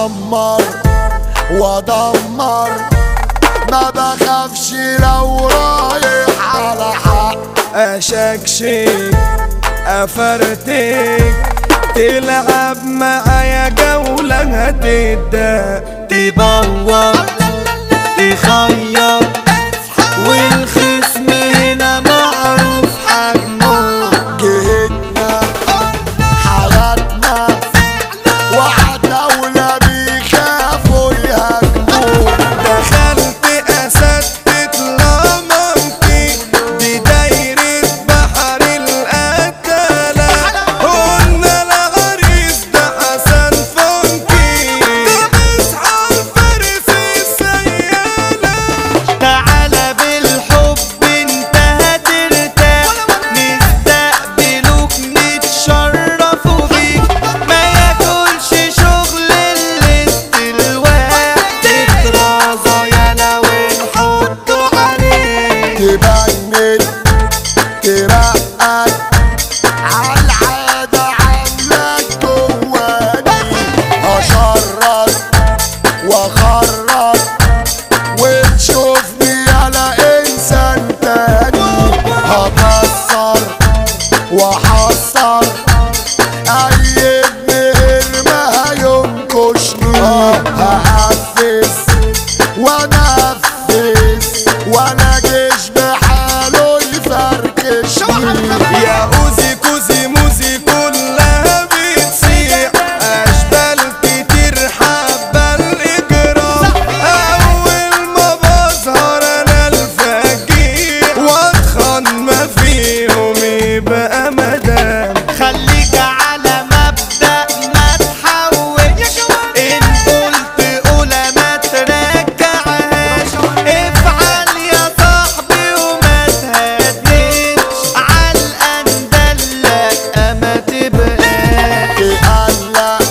اعمر وادمر، ما بخافش لو رايح على حق. اشكشك افرتك، تلعب معايا جولة هتبدأ تبوظ تخيط، والخصم هنا معروف حجمه. جهتنا حياتنا وعتاولة بيخافوا يهاجموا. دخلت اسد تطلع منكي، دي دايرة بحر القتالة. قلنا العريس ده حسن فنكي، ده مصحى الفارس السيالة. تعالى بالحب انت هترتاح، نستقبلوك نتشرفوا بيك. ما ياكلش شغل الاستلواء، تترازى يالا ونحطه عليك. تبند ترقد عالعادة عاملك جواني، هشرد واخرج وتشوفني يالا انسان تاني. هكسر واحصر اي ابن هرمة هينكشني، هقفز وانفذ وانا جيش بحاله يفركشني. يا اوزي كوزي موزي كلها بتصيح، اشبال كتير حابة الاجرام. اول ما بظهر انا الفجيع، واتخن ما فيهم يبقى مدام. خليك على مبدأ ما تحوش، إن قلت قولها ما ترجعهاش. افعل يا صاحبي وما تهديش، عالقندلك ما تبقاش. تقلق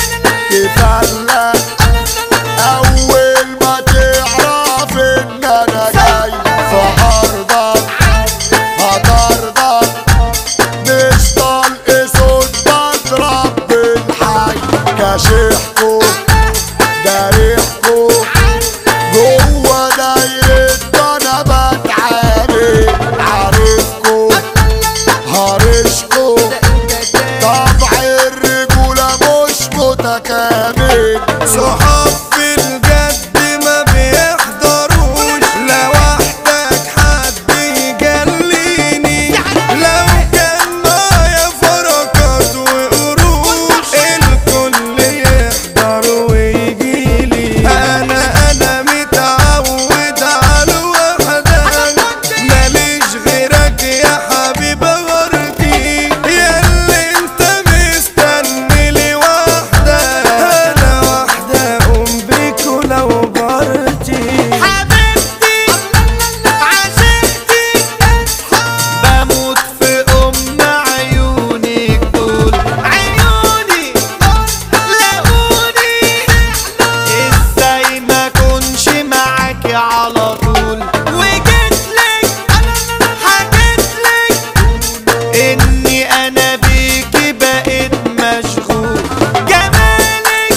تفلق اول ما تعرف ان انا جاي في ارضك هطردك. مش طلق صوت بضرب بالحي، كاشحكوا جارحكوا جوا دايرة انا بتعامل. عارفكوا هرشكوا طبع الرجولة مش متكامل. صحاب في الجد ما بيحضروش، لوحدك حد يجليني. لو كان معايا فركات وقروش، الكل يحضر ويجيلي. انا متعود على الوحدة، ماليش غيرك يا حبيب غرتي. ياللي انت مستني لي واحدة، انا واحدة ام بيك ولو برتي. حبيبتي عشقتي، بموت في عيونك دول. عيوني لاقوني، ازاي ما كنش معاكي على طول. وجيتلك حكيتلك اني انا بيكي بقيت مشغول. جمالك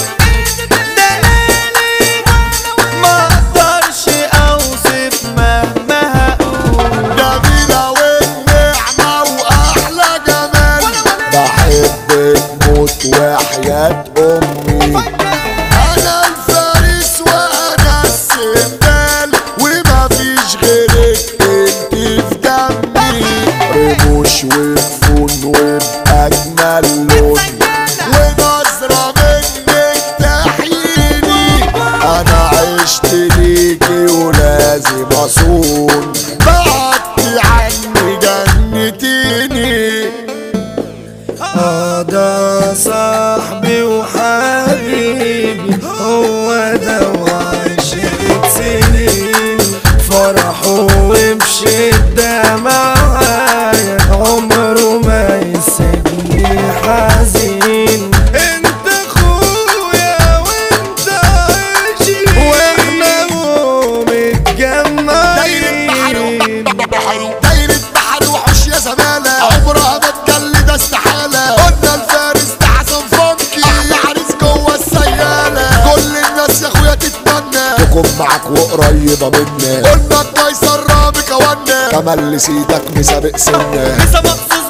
دلالك ما اقدرش اوصف مهما هقول. جميلة والنعمة وأحلى جمال، بحبك موت وحياة أمي. أنا الفارس وأنا السندال، ومفيش غيرك انت في جنبي. رموش وجفون وبأجمل لون، ونظرة منك تحييني. أنا عشت ليكي ولازم أصون، بعدتي عني جنتيني. ده صاحبي وحبيبي وقريبة منا، قلنا القيصر رامي كوانا، تملي سيدك مسابق سنة. لسه مخصوص